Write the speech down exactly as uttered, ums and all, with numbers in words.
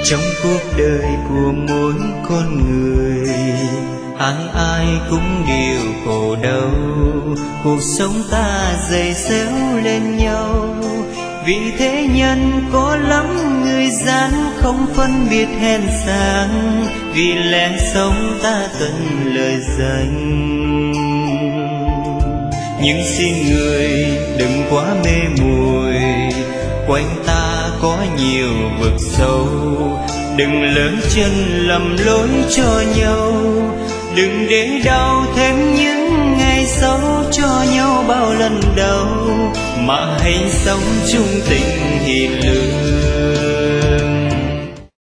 Trong cuộc đời của mỗi con người, ai ai cũng đều khổ đau. Cuộc sống ta dày xéo lên nhau, vì thế nhân có lắm người gian không phân biệt hèn sang. Vì lẽ sống ta cần lời danh, nhưng xin người đừng quá mê muội. Quanh ta có nhiều vực sâu, đừng lớn chân lầm lối cho nhau. Đừng để đau thêm những ngày xấu cho nhau bao lần đầu, mà hãy sống chung tình hiền lương.